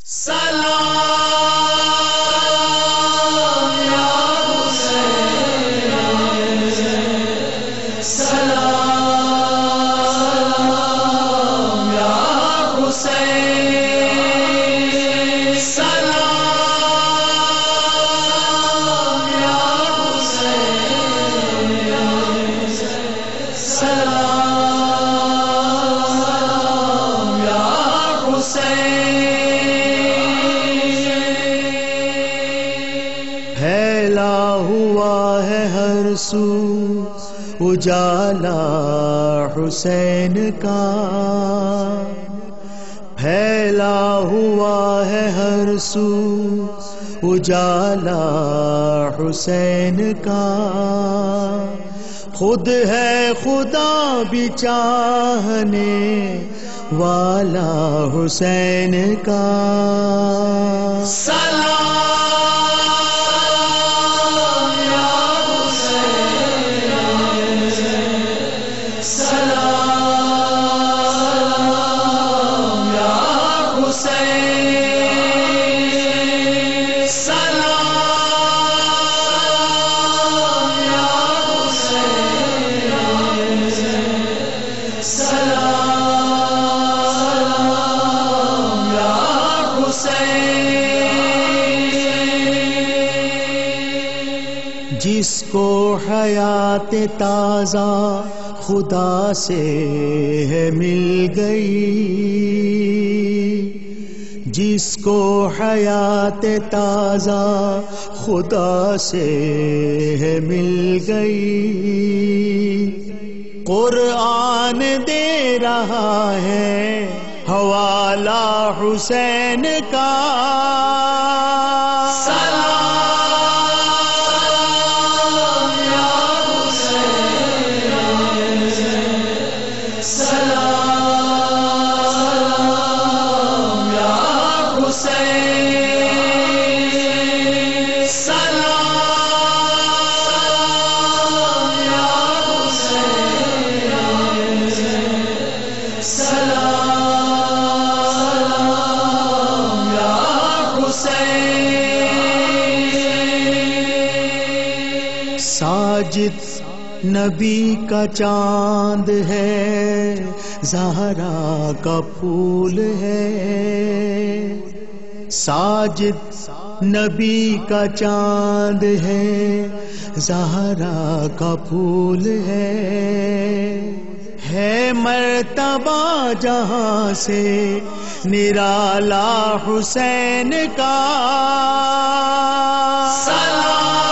سلام یا حسین، سلام یا حسین، سلام یا حسین، سلام یا حسین۔ پھیلا ہوا ہے ہر سو اجالا حسین کا، پھیلا ہوا ہے ہر سو اجالا حسین کا، خود ہے خدا بھی چاہنے والا حسین کا۔ سلام یا حسین، سلام یا حسین، سلام یا حسین، سلام یا حسین۔ جس کو حیات تازہ خدا سے ہے مل گئی، جس کو حیات تازہ خدا سے ہے مل گئی، قرآن دے رہا ہے حوالہ حسین کا۔ سلام یا حسین، سلام یا حسین، سلام یا حسین، سلام یا حسین۔ ساجد نبی کا چاند ہے، زہرا کا پھول ہے، ساجد نبی کا چاند ہے، زہرا کا پھول ہے مرتبہ جہاں سے نرالا حسین کا۔ سلام